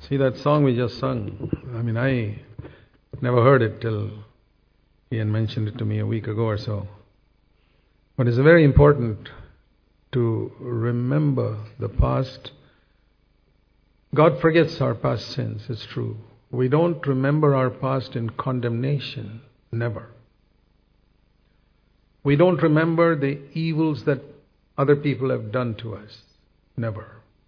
See that song we just sung? I never heard it till Ian mentioned it to me a week ago or so. But it's very important to remember the past. God forgets our past sins, it's true. We don't remember our past in condemnation, never. We don't remember the evils that other people have done to us, never.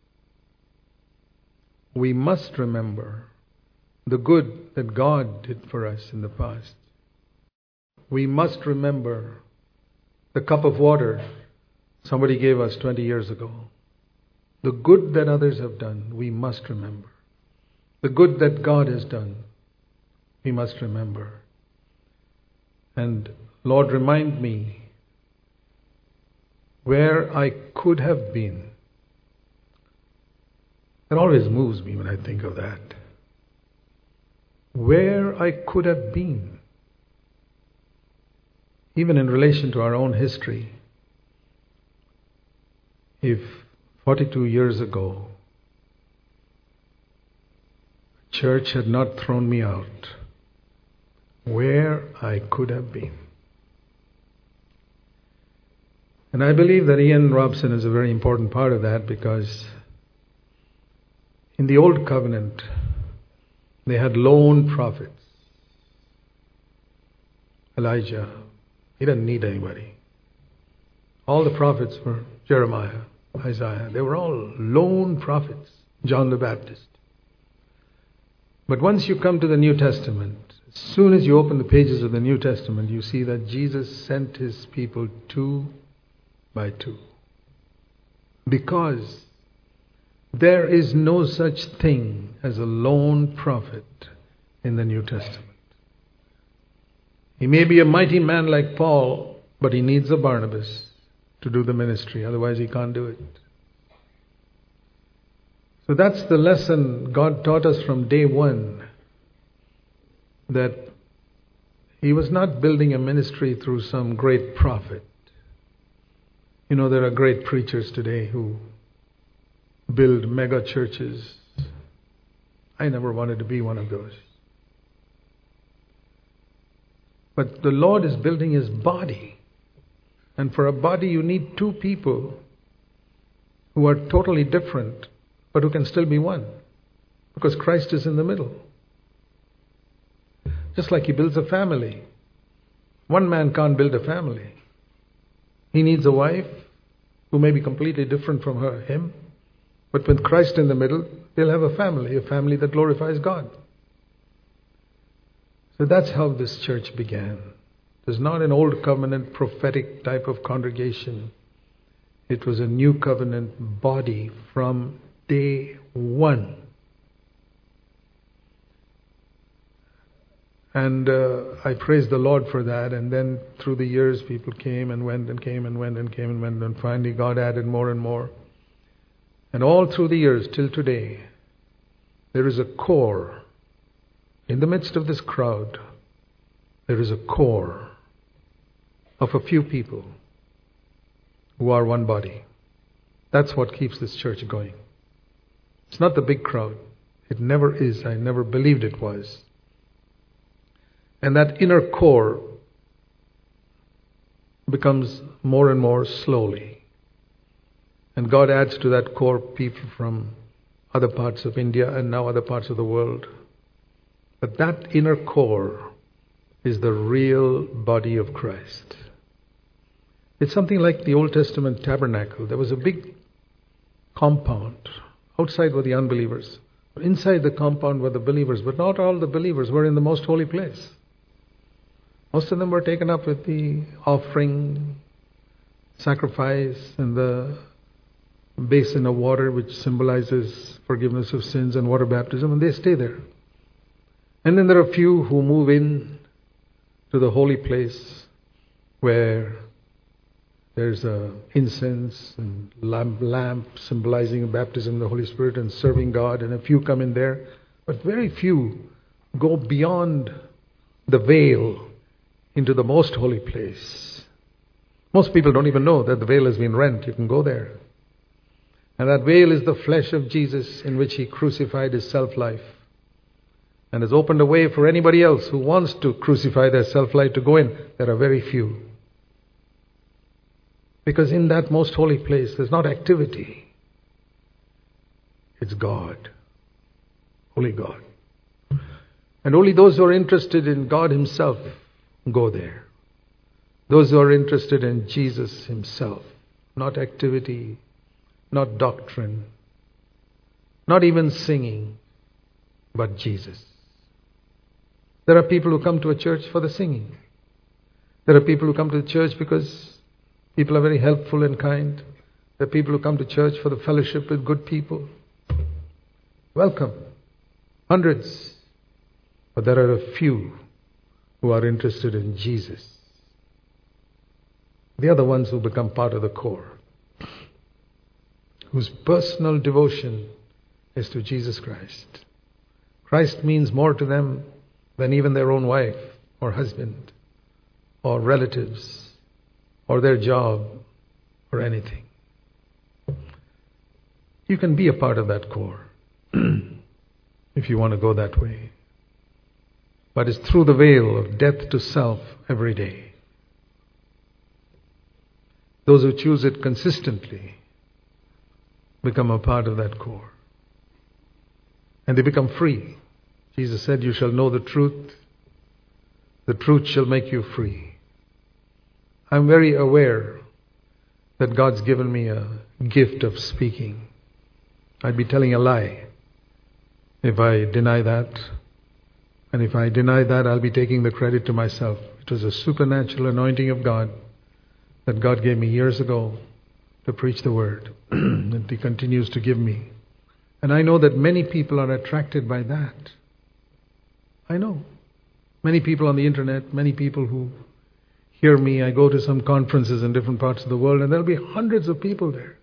We must remember the good that God did for us in the past. We must remember the cup of water somebody gave us 20 years ago. The good that others have done, we must remember. The good that God has done, we must remember. And Lord, remind me where I could have been. It always moves me when I think of that. Where I could have been. Even in relation to our own history. If 42 years ago, church had not thrown me out, where I could have been. And I believe that Ian Robson is a very important part of that, because in the Old Covenant, they had lone prophets. Elijah, he didn't need anybody. All the prophets were Jeremiah, Isaiah. They were all lone prophets. John the Baptist. But once you come to the New Testament, as soon as you open the pages of the New Testament, you see that Jesus sent his people 2 by 2. Because there is no such thing as a lone prophet in the New Testament. He may be a mighty man like Paul, but he needs a Barnabas to do the ministry. Otherwise he can't do it. So that's the lesson God taught us from day one. That he was not building a ministry through some great prophet. You know, there are great preachers today who build mega churches. I never wanted to be one of those. But the Lord is building his body. And for a body you need 2 people who are totally different, but who can still be one. Because Christ is in the middle. Just like he builds a family. One man can't build a family. He needs a wife who may be completely different from him. But with Christ in the middle, they'll have a family that glorifies God. So that's how this church began. It was not an old covenant prophetic type of congregation. It was a new covenant body from day one. And I praise the Lord for that. And then through the years, people came and went and came and went and came and went. And finally God added more and more. And all through the years till today, there is a core. In the midst of this crowd, there is a core of a few people who are one body. That's what keeps this church going. It's not the big crowd. It never is. I never believed it was. And that inner core becomes more and more slowly. And God adds to that core people from other parts of India and now other parts of the world. But that inner core is the real body of Christ. It's something like the Old Testament tabernacle. There was a big compound. Outside were the unbelievers. Inside the compound were the believers. But not all the believers were in the most holy place. Most of them were taken up with the offering, sacrifice, and the basin of water, which symbolizes forgiveness of sins and water baptism, and they stay there. And then there are a few who move in to the holy place where there's incense and lamp symbolizing baptism in the Holy Spirit and serving God, and a few come in there. But very few go beyond the veil into the most holy place. Most people don't even know that the veil has been rent. You can go there. And that veil is the flesh of Jesus in which He crucified His self-life. And has opened a way for anybody else who wants to crucify their self-life to go in. There are very few. Because in that most holy place, there's not activity. It's God. Holy God. And only those who are interested in God Himself go there. Those who are interested in Jesus Himself. Not activity, not doctrine, not even singing, but Jesus. There are people who come to a church for the singing. There are people who come to the church because people are very helpful and kind. There are people who come to church for the fellowship with good people. Welcome. Hundreds. But there are a few who are interested in Jesus. They are the ones who become part of the core, whose personal devotion is to Jesus Christ. Christ means more to them than even their own wife or husband or relatives or their job or anything. You can be a part of that core if you want to go that way. But it's through the veil of death to self every day. Those who choose it consistently become a part of that core. And they become free. Jesus said, "You shall know the truth. The truth shall make you free." I'm very aware that God's given me a gift of speaking. I'd be telling a lie if I deny that. And if I deny that, I'll be taking the credit to myself. It was a supernatural anointing of God that God gave me years ago to preach the Word. And He continues to give me. And I know that many people are attracted by that. I know. Many people on the internet, many people who hear me. I go to some conferences in different parts of the world and there'll be hundreds of people there.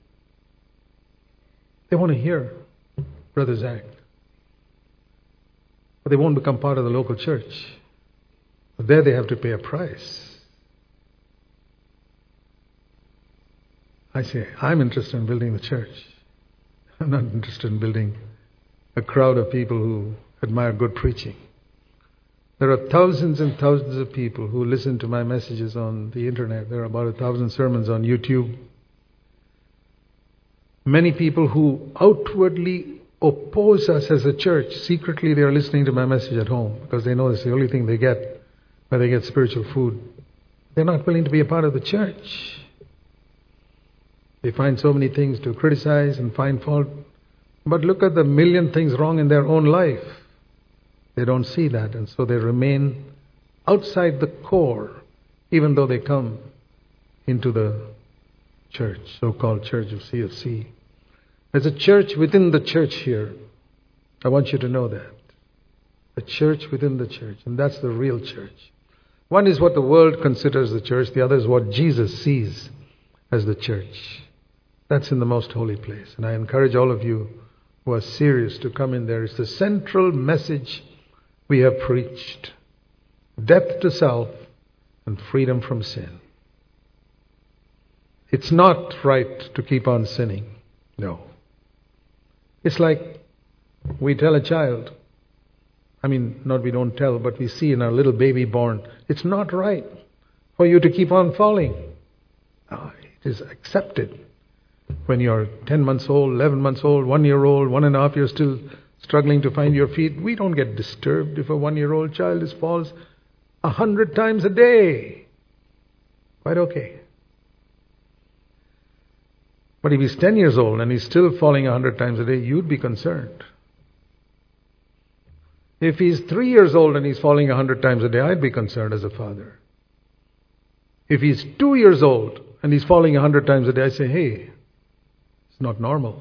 They want to hear Brother Zach. But they won't become part of the local church. But there they have to pay a price. I say, I'm interested in building the church. I'm not interested in building a crowd of people who admire good preaching. There are thousands and thousands of people who listen to my messages on the internet. There are about 1,000 sermons on YouTube. Many people who outwardly oppose us as a church, secretly they are listening to my message at home because they know it's the only thing they get where they get spiritual food. They're not willing to be a part of the church. They find so many things to criticize and find fault. But look at the million things wrong in their own life. They don't see that, and so they remain outside the core, even though they come into the church, so-called church of CFC. There's a church within the church here. I want you to know that. A church within the church, and that's the real church. One is what the world considers the church, the other is what Jesus sees as the church. That's in the most holy place. And I encourage all of you who are serious to come in there. It's the central message we have preached. Death to self and freedom from sin. It's not right to keep on sinning. No. It's like we tell a child. Not we don't tell, but we see in our little baby born. It's not right for you to keep on falling. No, it is accepted. When you're 10 months old, 11 months old, 1 year old, 1.5 years still struggling to find your feet, we don't get disturbed if a 1-year-old child falls 100 times a day. Quite okay. But if he's 10 years old and he's still falling 100 times a day, you'd be concerned. If he's 3 years old and he's falling 100 times a day, I'd be concerned as a father. If he's 2 years old and he's falling 100 times a day, I say, hey, it's not normal.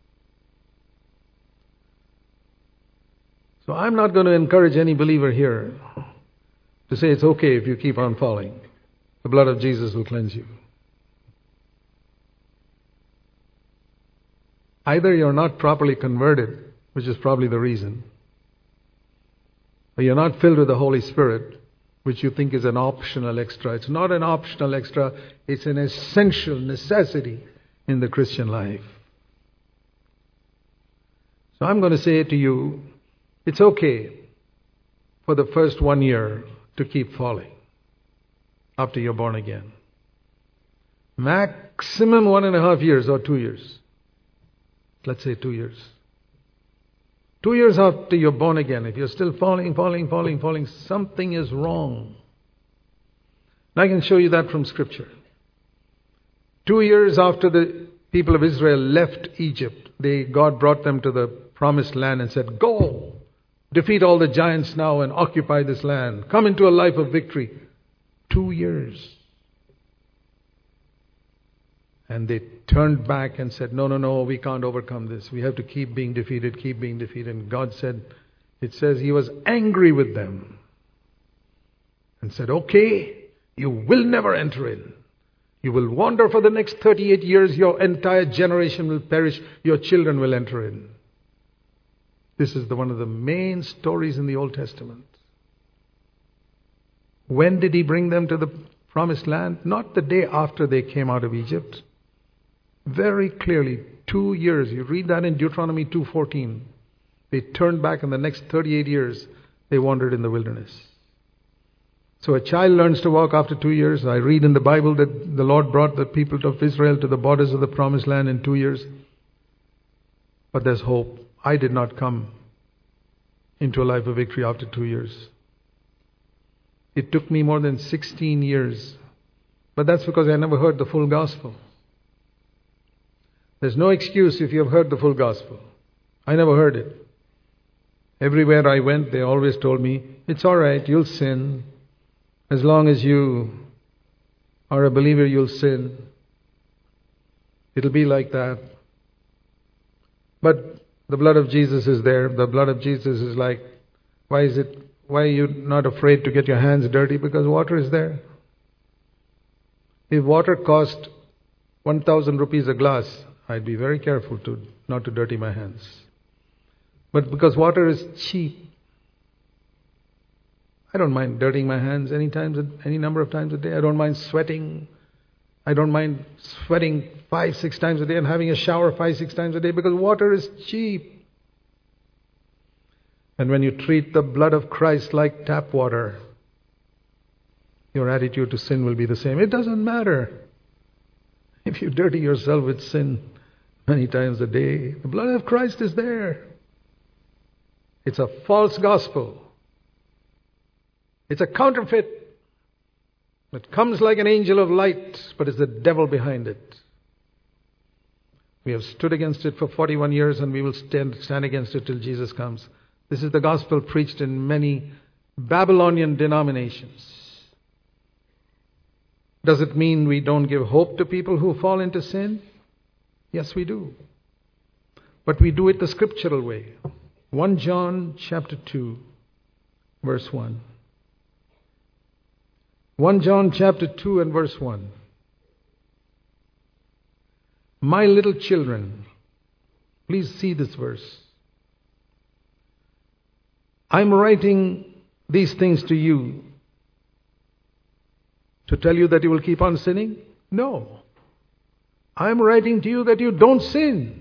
So I'm not going to encourage any believer here to say it's okay if you keep on falling. The blood of Jesus will cleanse you. Either you're not properly converted, which is probably the reason, or you're not filled with the Holy Spirit, which you think is an optional extra. It's not an optional extra. It's an essential necessity in the Christian life. So I'm going to say to you, it's okay for the first 1 year to keep falling after you're born again. Maximum 1.5 years or 2 years. Let's say 2 years. 2 years after you're born again, if you're still falling, something is wrong. And I can show you that from Scripture. 2 years after the people of Israel left Egypt, God brought them to the promised land and said, go, defeat all the giants now and occupy this land. Come into a life of victory. 2 years. And they turned back and said, no, we can't overcome this. We have to keep being defeated. And God said, it says He was angry with them and said, okay, you will never enter in. You will wander for the next 38 years. Your entire generation will perish. Your children will enter in. This is one of the main stories in the Old Testament. When did He bring them to the promised land? Not the day after they came out of Egypt. Very clearly, 2 years. You read that in Deuteronomy 2:14. They turned back, and the next 38 years they wandered in the wilderness. So a child learns to walk after 2 years. I read in the Bible that the Lord brought the people of Israel to the borders of the promised land in 2 years. But there's hope. I did not come into a life of victory after 2 years. It took me more than 16 years. But that's because I never heard the full gospel. There's no excuse if you have heard the full gospel. I never heard it. Everywhere I went, they always told me, it's all right, you'll sin. As long as you are a believer, you'll sin. It'll be like that. But the blood of Jesus is there. The blood of Jesus is like, why are you not afraid to get your hands dirty? Because water is there. If water cost 1,000 rupees a glass, I'd be very careful not to dirty my hands. But because water is cheap, I don't mind dirtying my hands any number of times a day. I don't mind sweating. I don't mind sweating 5-6 times a day and having a shower 5-6 times a day because water is cheap. And when you treat the blood of Christ like tap water, your attitude to sin will be the same. It doesn't matter if you dirty yourself with sin many times a day. The blood of Christ is there. It's a false gospel. It's a counterfeit. It comes like an angel of light, but it's the devil behind it. We have stood against it for 41 years and we will stand against it till Jesus comes. This is the gospel preached in many Babylonian denominations. Does it mean we don't give hope to people who fall into sin? Yes, we do. But we do it the scriptural way. 1 John chapter 2, verse 1. 1 John chapter 2 and verse 1. My little children, please see this verse. I'm writing these things to you to tell you that you will keep on sinning? No. I'm writing to you that you don't sin.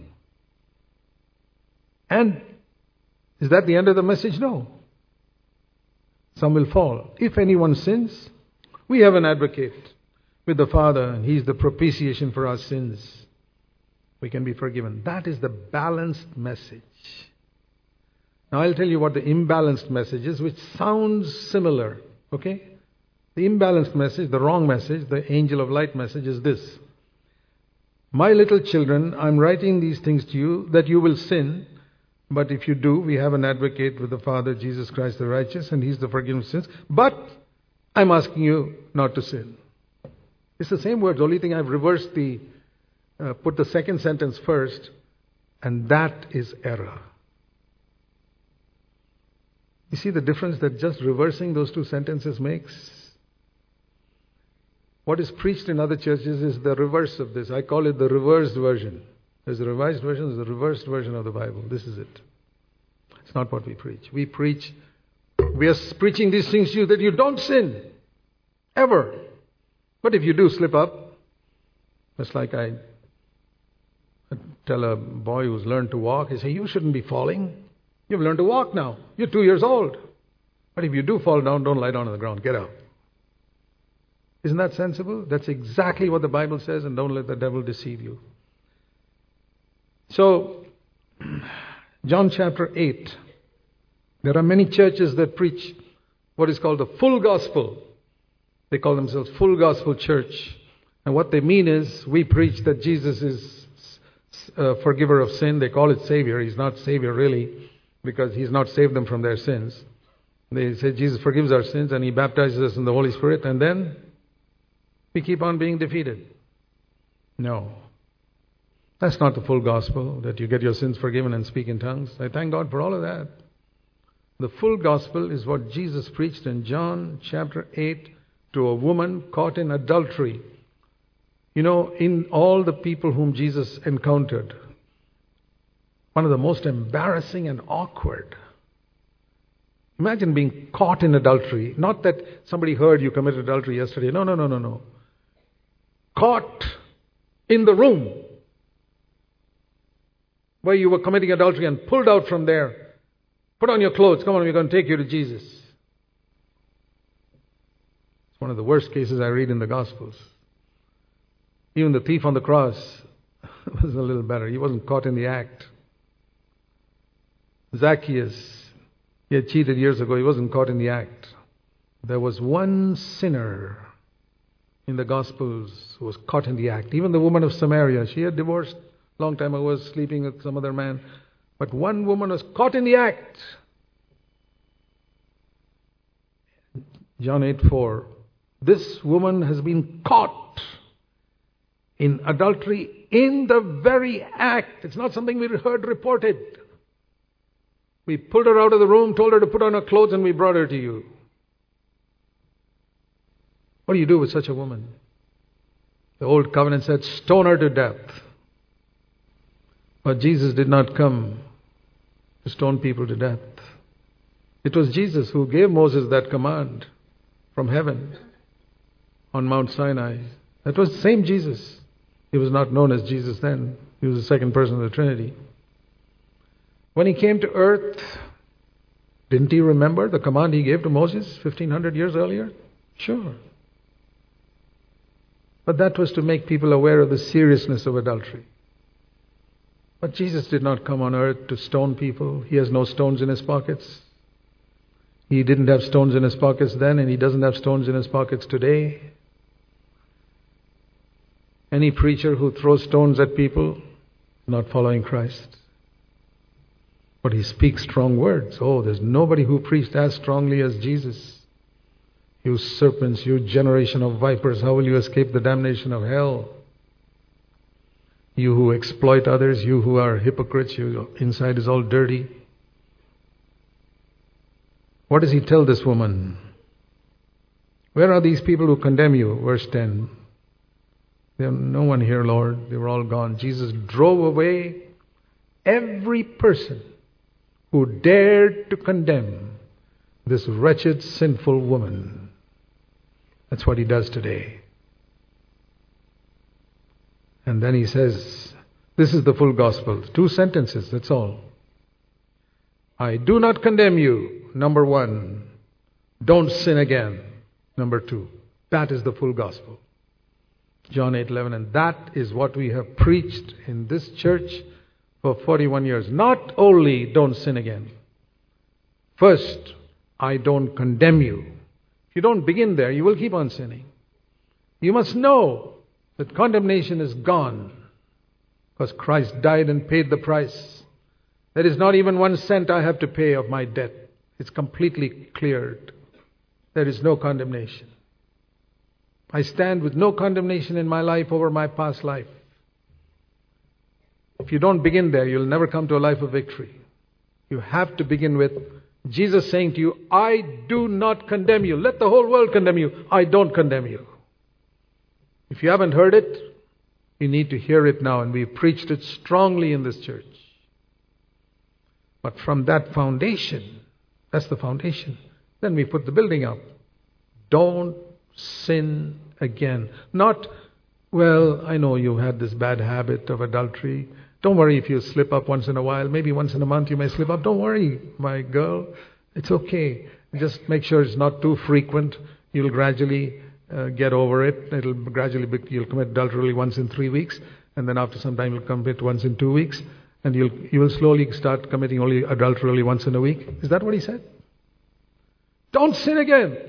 And is that the end of the message? No. Some will fall. If anyone sins, we have an advocate with the Father, and He's the propitiation for our sins. We can be forgiven. That is the balanced message. Now I'll tell you what the imbalanced message is, which sounds similar. Okay? The imbalanced message, the wrong message, the angel of light message is this. My little children, I'm writing these things to you that you will sin. But if you do, we have an advocate with the Father, Jesus Christ the righteous, and He's the forgiver of sins. But I'm asking you not to sin. It's the same words. The only thing I've reversed put the second sentence first, and that is error. You see the difference that just reversing those two sentences makes? What is preached in other churches is the reverse of this. I call it the reversed version. There's a revised version, there's a reversed version of the Bible. This is it. It's not what we preach. We are preaching these things to you that you don't sin. Ever. But if you do slip up, just like I tell a boy who's learned to walk, he say, you shouldn't be falling. You've learned to walk now. You're 2 years old. But if you do fall down, don't lie down on the ground. Get up. Isn't that sensible? That's exactly what the Bible says, and don't let the devil deceive you. So, John chapter 8. There are many churches that preach what is called the full gospel. They call themselves full gospel church. And what they mean is, we preach that Jesus is a forgiver of sin. They call it Savior. He's not Savior really, because He's not saved them from their sins. They say Jesus forgives our sins and He baptizes us in the Holy Spirit, and then we keep on being defeated. No. That's not the full gospel, that you get your sins forgiven and speak in tongues. I thank God for all of that. The full gospel is what Jesus preached in John chapter 8 to a woman caught in adultery. You know, in all the people whom Jesus encountered, one of the most embarrassing and awkward. Imagine being caught in adultery. Not that somebody heard you committed adultery yesterday. No. Caught in the room where you were committing adultery and pulled out from there. Put on your clothes. Come on, we're going to take you to Jesus. It's one of the worst cases I read in the Gospels. Even the thief on the cross was a little better. He wasn't caught in the act. Zacchaeus, he had cheated years ago. He wasn't caught in the act. There was one sinner in the Gospels who was caught in the act. Even the woman of Samaria, she had divorced a long time ago, was sleeping with some other man. But one woman was caught in the act. John 8:4. This woman has been caught in adultery in the very act. It's not something we heard reported. We pulled her out of the room, told her to put on her clothes, and we brought her to you. What do you do with such a woman? The old covenant said, stone her to death. But Jesus did not come to stone people to death. It was Jesus who gave Moses that command from heaven on Mount Sinai. That was the same Jesus. He was not known as Jesus then. He was the second person of the Trinity. When He came to earth, didn't He remember the command He gave to Moses 1500 years earlier? Sure. But that was to make people aware of the seriousness of adultery. But Jesus did not come on earth to stone people. He has no stones in His pockets. He didn't have stones in His pockets then, and He doesn't have stones in His pockets today. Any preacher who throws stones at people is not following Christ. But he speaks strong words. Oh, there's nobody who preached as strongly as Jesus. You serpents, you generation of vipers, how will you escape the damnation of hell? You who exploit others, you who are hypocrites, your inside is all dirty. What does He tell this woman? Where are these people who condemn you? Verse 10. There's no one here, Lord. They were all gone. Jesus drove away every person who dared to condemn this wretched, sinful woman. That's what He does today. And then He says, this is the full gospel. 2 sentences, that's all. I do not condemn you. Number 1. Don't sin again. Number 2. That is the full gospel. John 8:11. And that is what we have preached in this church for 41 years. Not only don't sin again. First, I don't condemn you. If you don't begin there, you will keep on sinning. You must know that condemnation is gone because Christ died and paid the price. There is not even 1 cent I have to pay of my debt. It's completely cleared. There is no condemnation. I stand with no condemnation in my life over my past life. If you don't begin there, you'll never come to a life of victory. You have to begin with Jesus saying to you, I do not condemn you. Let the whole world condemn you. I don't condemn you. If you haven't heard it, you need to hear it now. And we've preached it strongly in this church. But from that foundation, that's the foundation. Then we put the building up. Don't sin again. Not, well, I know you had this bad habit of adultery Don't worry if you slip up once in a while. Maybe once in a month you may slip up. Don't worry, my girl. It's okay. Just make sure it's not too frequent. You'll gradually get over it. You'll commit adultery once in 3 weeks. And then after some time you'll commit once in 2 weeks. And you will slowly start committing only adultery once in a week. Is that what he said? Don't sin again.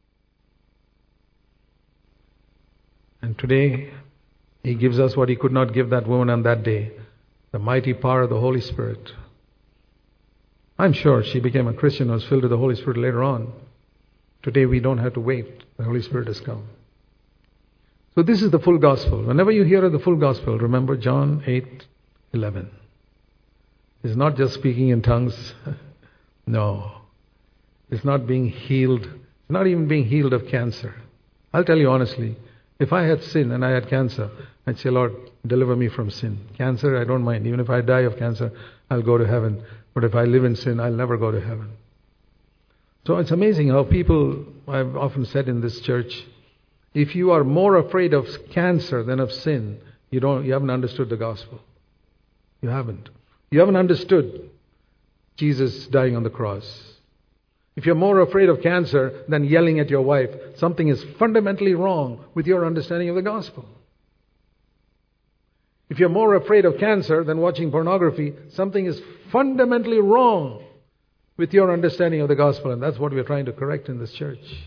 And today, he gives us what he could not give that woman on that day. The mighty power of the Holy Spirit. I'm sure she became a Christian, was filled with the Holy Spirit later on. Today we don't have to wait. The Holy Spirit has come. So this is the full gospel. Whenever you hear of the full gospel, remember John 8:11. It's not just speaking in tongues. No. It's not being healed. It's not even being healed of cancer. I'll tell you honestly, if I had sin and I had cancer, I'd say, Lord, deliver me from sin. Cancer, I don't mind. Even if I die of cancer, I'll go to heaven. But if I live in sin, I'll never go to heaven. So it's amazing how people, I've often said in this church, if you are more afraid of cancer than of sin, you haven't understood the gospel. You haven't. You haven't understood Jesus dying on the cross. If you're more afraid of cancer than yelling at your wife, something is fundamentally wrong with your understanding of the gospel. If you're more afraid of cancer than watching pornography, something is fundamentally wrong with your understanding of the gospel. And that's what we're trying to correct in this church.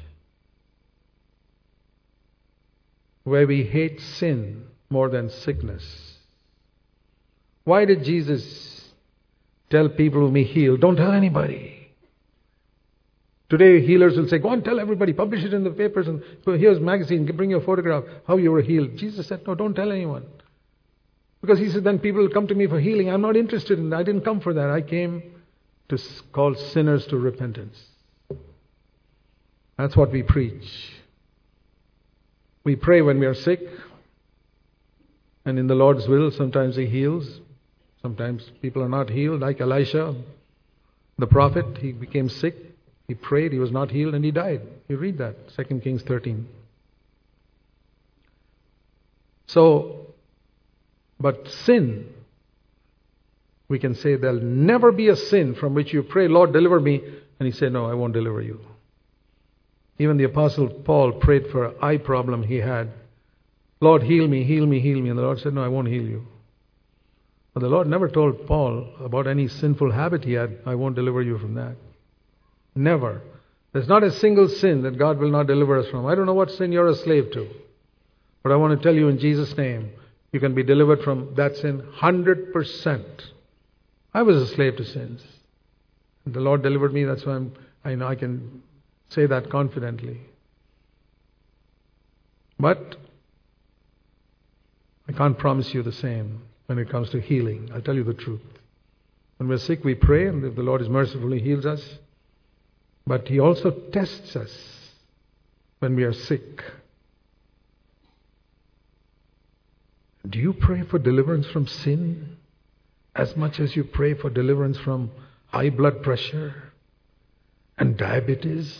Where we hate sin more than sickness. Why did Jesus tell people whom he healed, don't tell anybody? Today healers will say, go and tell everybody, publish it in the papers, and here's a magazine, bring your photograph, how you were healed. Jesus said, no, don't tell anyone. Because he said, then people will come to me for healing. I'm not interested in that. I didn't come for that. I came to call sinners to repentance. That's what we preach. We pray when we are sick. And in the Lord's will, sometimes he heals. Sometimes people are not healed. Like Elisha, the prophet, he became sick. He prayed, he was not healed, and he died. You read that, 2 Kings 13. So, but sin, we can say there'll never be a sin from which you pray, Lord, deliver me. And he said, no, I won't deliver you. Even the Apostle Paul prayed for an eye problem he had. Lord, heal me, heal me, heal me. And the Lord said, no, I won't heal you. But the Lord never told Paul about any sinful habit he had. I won't deliver you from that. Never. There's not a single sin that God will not deliver us from. I don't know what sin you're a slave to. But I want to tell you in Jesus' name, you can be delivered from that sin 100%. I was a slave to sins. The Lord delivered me. That's why I know I can say that confidently. But I can't promise you the same when it comes to healing. I'll tell you the truth. When we're sick, we pray, and if the Lord is merciful, he heals us. But he also tests us when we are sick. Do you pray for deliverance from sin as much as you pray for deliverance from high blood pressure and diabetes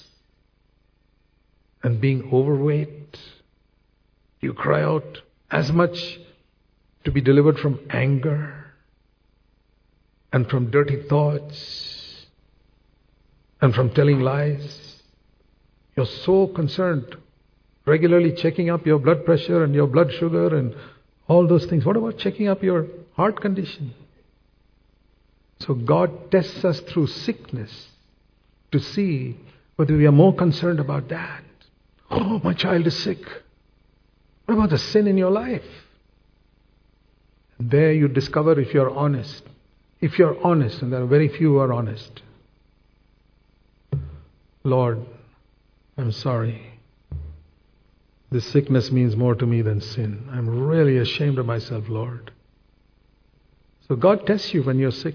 and being overweight? Do you cry out as much to be delivered from anger and from dirty thoughts and from telling lies? You're so concerned, regularly checking up your blood pressure and your blood sugar and all those things. What about checking up your heart condition? So God tests us through sickness to see whether we are more concerned about that. Oh, my child is sick. What about the sin in your life? And there you discover if you're honest. If you're honest, and there are very few who are honest. Lord, I'm sorry. This sickness means more to me than sin. I'm really ashamed of myself, Lord. So God tests you when you're sick.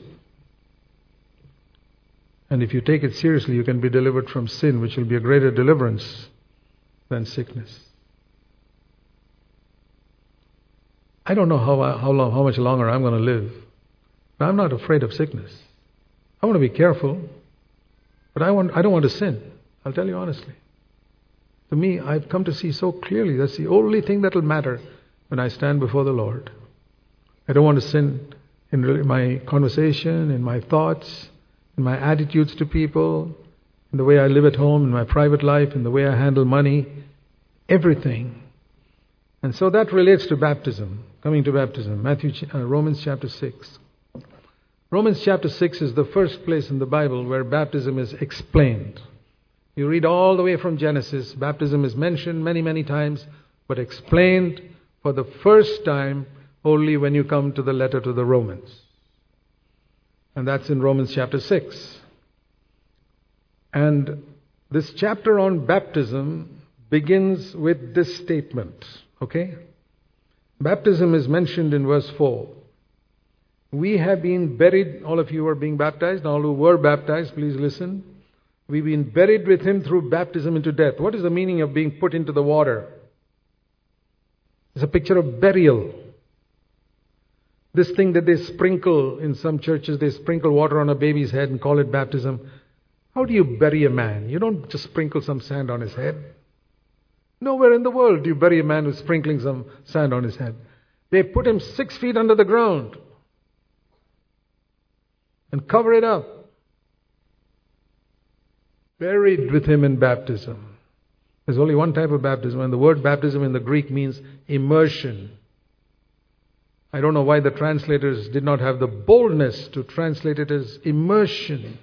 And if you take it seriously, you can be delivered from sin, which will be a greater deliverance than sickness. I don't know how much longer I'm going to live. But I'm not afraid of sickness. I want to be careful. But I don't want to sin. I'll tell you honestly. To me, I've come to see so clearly that's the only thing that will matter when I stand before the Lord. I don't want to sin in my conversation, in my thoughts, in my attitudes to people, in the way I live at home, in my private life, in the way I handle money, everything. And so that relates to baptism, coming to baptism. Romans chapter 6. Romans chapter 6 is the first place in the Bible where baptism is explained. You read all the way from Genesis, baptism is mentioned many, many times, but explained for the first time only when you come to the letter to the Romans. And that's in Romans chapter 6. And this chapter on baptism begins with this statement. Okay? Baptism is mentioned in verse 4. We have been buried, all of you are being baptized, all who were baptized, please listen. We've been buried with Him through baptism into death. What is the meaning of being put into the water? It's a picture of burial. This thing that they sprinkle in some churches, they sprinkle water on a baby's head and call it baptism. How do you bury a man? You don't just sprinkle some sand on his head. Nowhere in the world do you bury a man who's sprinkling some sand on his head. They put him 6 feet under the ground and cover it up. Buried with Him in baptism. There's only one type of baptism, and the word baptism in the Greek means immersion. I don't know why the translators did not have the boldness to translate it as immersion.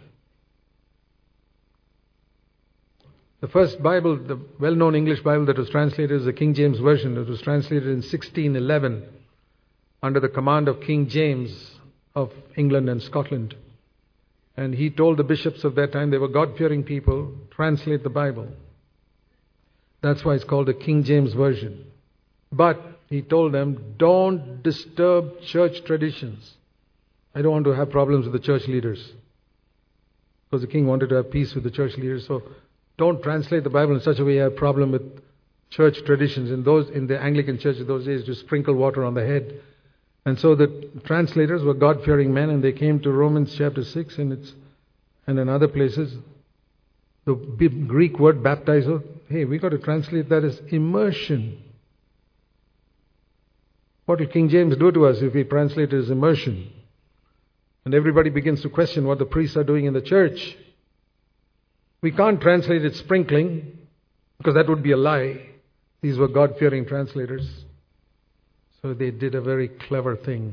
The first Bible, the well-known English Bible that was translated is the King James Version. It was translated in 1611 under the command of King James of England and Scotland. And he told the bishops of that time, they were God-fearing people, translate the Bible. That's why it's called the King James Version. But he told them, don't disturb church traditions. I don't want to have problems with the church leaders. Because the king wanted to have peace with the church leaders. So don't translate the Bible in such a way you have a problem with church traditions. In the Anglican church of those days, to sprinkle water on the head. And so the translators were God-fearing men, and they came to Romans chapter 6 and in other places. The Greek word baptizo, hey, we got to translate that as immersion. What will King James do to us if we translate it as immersion? And everybody begins to question what the priests are doing in the church. We can't translate it sprinkling, because that would be a lie. These were God-fearing translators. So they did a very clever thing.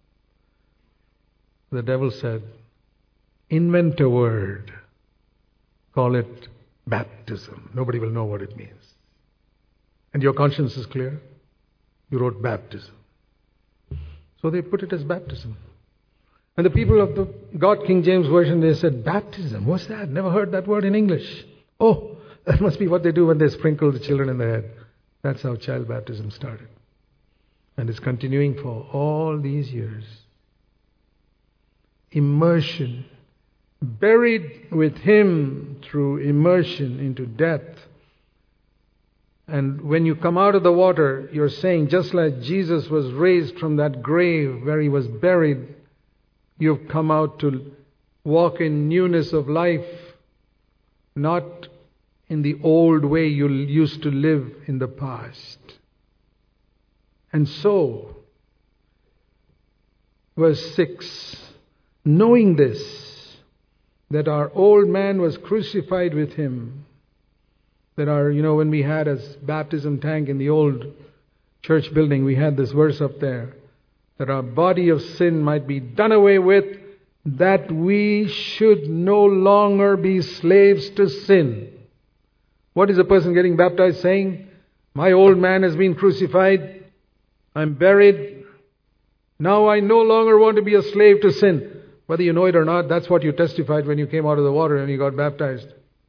The devil said, invent a word. Call it baptism. Nobody will know what it means. And your conscience is clear. You wrote baptism. So they put it as baptism. And the people of the God King James Version, they said, baptism, what's that? Never heard that word in English. Oh, that must be what they do when they sprinkle the children in the head. That's how child baptism started. And it's continuing for all these years. Immersion. Buried with Him through immersion into death. And when you come out of the water, you're saying, just like Jesus was raised from that grave where He was buried, you've come out to walk in newness of life, not in the old way you used to live in the past. And so, verse 6, knowing this, that our old man was crucified with Him, that our, when we had a baptism tank in the old church building, we had this verse up there, that our body of sin might be done away with, that we should no longer be slaves to sin. What is a person getting baptized saying? My old man has been crucified. I'm buried. Now I no longer want to be a slave to sin. Whether you know it or not, that's what you testified when you came out of the water and you got baptized.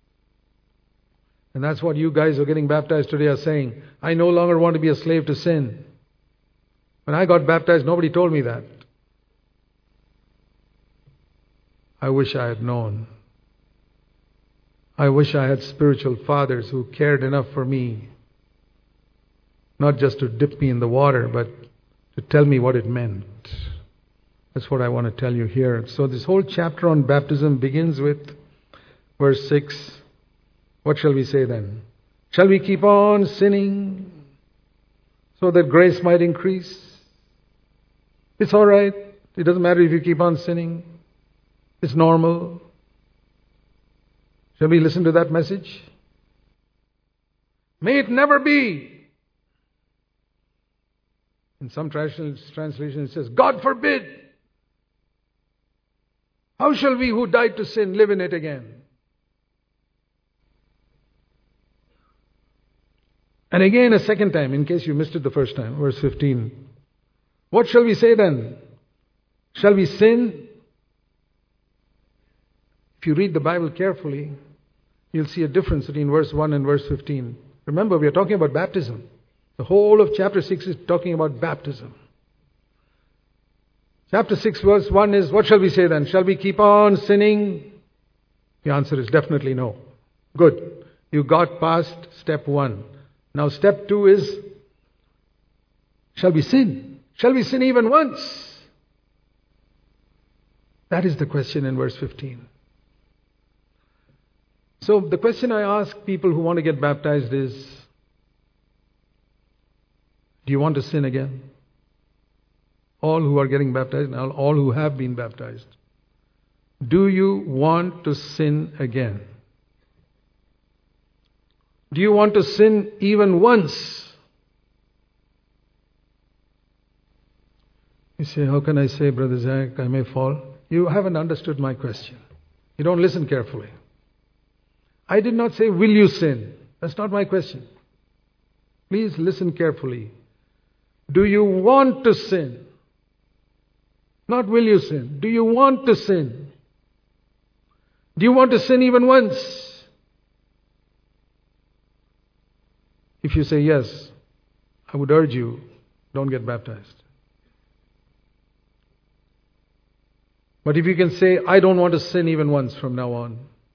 And that's what you guys who are getting baptized today are saying. I no longer want to be a slave to sin. When I got baptized, nobody told me that. I wish I had known. I wish I had spiritual fathers who cared enough for me, not just to dip me in the water, but to tell me what it meant. That's what I want to tell you here. So this whole chapter on baptism begins with verse 6. What shall we say then? Shall we keep on sinning so that grace might increase? It's all right. It doesn't matter if you keep on sinning. It's normal. Shall we listen to that message? May it never be. In some translation it says, God forbid. How shall we who died to sin live in it again? And again a second time, in case you missed it the first time, verse 15. What shall we say then? Shall we sin? If you read the Bible carefully, you'll see a difference between verse 1 and verse 15. Remember, we are talking about baptism. The whole of chapter 6 is talking about baptism. Chapter 6 verse 1 is, what shall we say then? Shall we keep on sinning? The answer is definitely no. Good. You got past step 1. Now step 2 is, shall we sin? Shall we sin even once? That is the question in verse 15. So the question I ask people who want to get baptized is, do you want to sin again? All who are getting baptized, and all who have been baptized. Do you want to sin again? Do you want to sin even once? You say, how can I say, Brother Zach, I may fall? You haven't understood my question. You don't listen carefully. I did not say, will you sin? That's not my question. Please listen carefully. Do you want to sin? Not will you sin. Do you want to sin? Do you want to sin even once? If you say yes, I would urge you, don't get baptized. But if you can say, I don't want to sin even once from now on,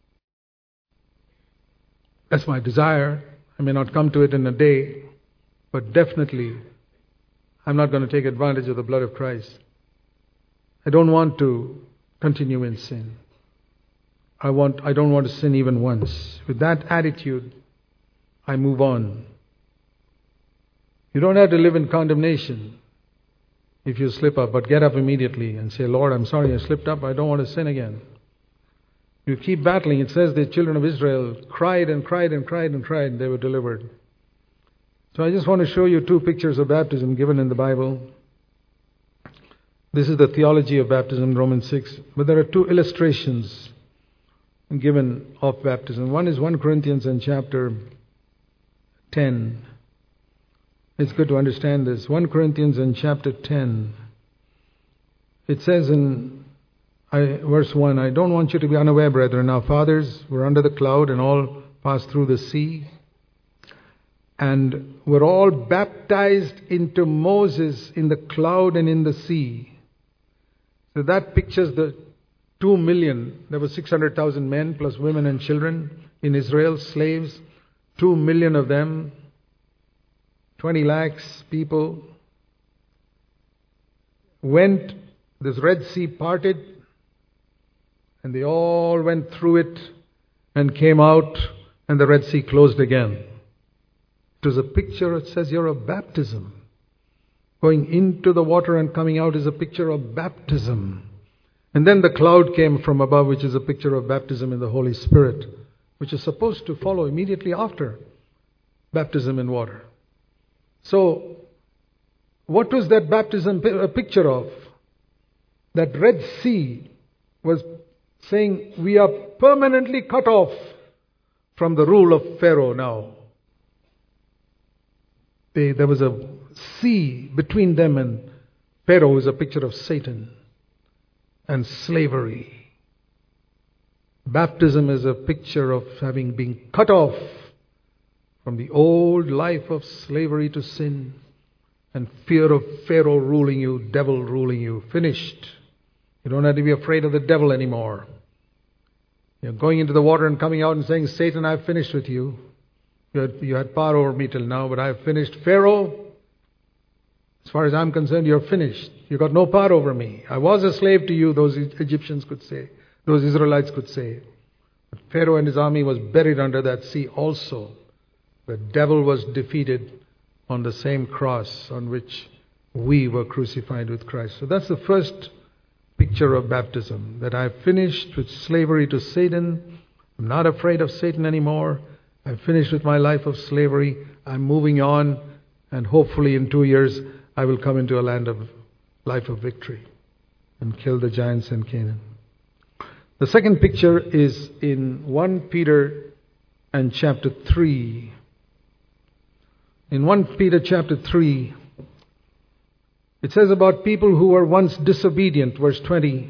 that's my desire. I may not come to it in a day, but definitely I'm not going to take advantage of the blood of Christ. I don't want to continue in sin. I don't want to sin even once. With that attitude, I move on. You don't have to live in condemnation if you slip up, but get up immediately and say, Lord, I'm sorry I slipped up. I don't want to sin again. You keep battling. It says the children of Israel cried and cried and cried and cried, and they were delivered. So I just want to show you 2 pictures of baptism given in the Bible. This is the theology of baptism, Romans 6. But there are 2 illustrations given of baptism. One is 1 Corinthians in chapter 10. It's good to understand this. 1 Corinthians in chapter 10. It says in verse 1, I don't want you to be unaware, brethren. Our fathers were under the cloud and all passed through the sea. And were all baptized into Moses in the cloud and in the sea. So that pictures the 2 million. There were 600,000 men plus women and children in Israel, slaves. 2 million of them. 20 lakhs people went, this Red Sea parted, and they all went through it and came out, and the Red Sea closed again. It was a picture, it says here, of baptism. Going into the water and coming out is a picture of baptism. And then the cloud came from above, which is a picture of baptism in the Holy Spirit, which is supposed to follow immediately after baptism in water. So, what was that baptism a picture of? That Red Sea was saying, we are permanently cut off from the rule of Pharaoh now. There was a sea between them, and Pharaoh is a picture of Satan and slavery. Baptism is a picture of having been cut off from the old life of slavery to sin and fear of Pharaoh ruling you, devil ruling you. Finished. You don't have to be afraid of the devil anymore. You're going into the water and coming out and saying, Satan, I've finished with you. You had power over me till now, but I've finished. Pharaoh, as far as I'm concerned, you're finished. You got no power over me. I was a slave to you, those Egyptians could say. Those Israelites could say. But Pharaoh and his army was buried under that sea also. The devil was defeated on the same cross on which we were crucified with Christ. So that's the first picture of baptism, that I've finished with slavery to Satan. I'm not afraid of Satan anymore. I've finished with my life of slavery. I'm moving on, and hopefully in 2 years I will come into a life of victory and kill the giants in Canaan. The second picture is in 1 Peter and chapter 3. In 1 Peter chapter 3, it says about people who were once disobedient, verse 20.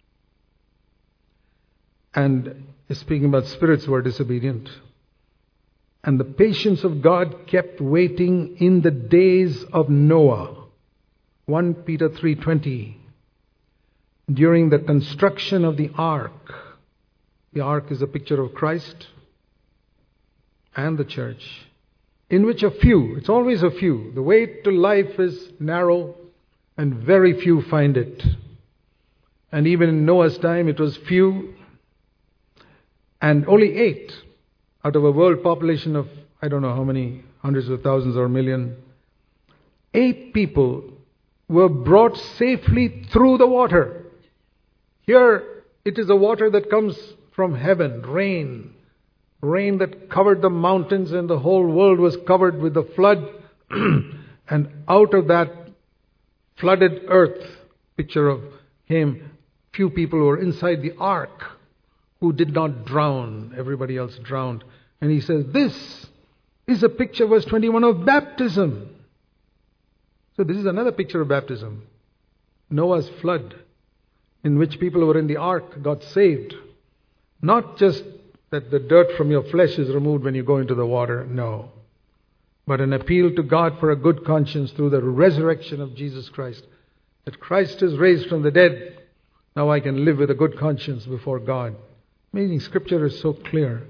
And it's speaking about spirits who are disobedient. And the patience of God kept waiting in the days of Noah. 1 Peter 3:20. During the construction of the ark. The ark is a picture of Christ and the church. In which a few, it's always a few. The way to life is narrow and very few find it. And even in Noah's time it was few. And only 8 out of a world population of, I don't know how many, hundreds of thousands or million. 8 people were brought safely through the water. Here it is a water that comes from heaven, rain. Rain that covered the mountains, and the whole world was covered with the flood. And out of that flooded earth, picture of him, few people were inside the ark who did not drown. Everybody else drowned. And he says, this is a picture, verse 21, of baptism. So this is another picture of baptism. Noah's flood, in which people who were in the ark got saved. Not just that the dirt from your flesh is removed when you go into the water, no. But an appeal to God for a good conscience through the resurrection of Jesus Christ. That Christ is raised from the dead. Now I can live with a good conscience before God. Amazing, Scripture is so clear.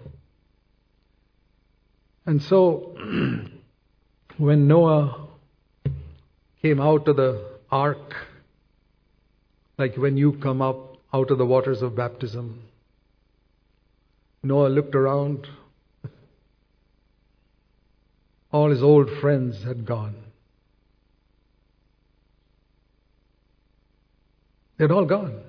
And so, when Noah came out of the ark, like when you come up out of the waters of baptism, Noah looked around. All his old friends had gone. They'd all gone.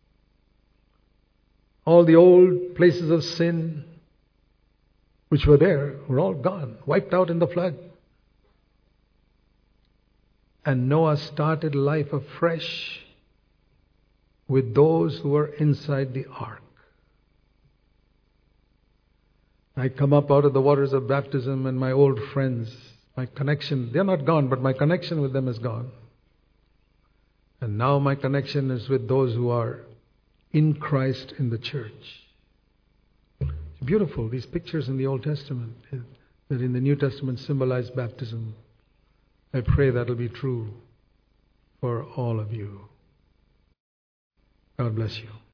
All the old places of sin which were there were all gone, wiped out in the flood. And Noah started life afresh with those who were inside the ark. I come up out of the waters of baptism, and my old friends, my connection, they're not gone, but my connection with them is gone. And now my connection is with those who are in Christ in the church. It's beautiful, these pictures in the Old Testament that in the New Testament symbolize baptism. I pray that will be true for all of you. God bless you.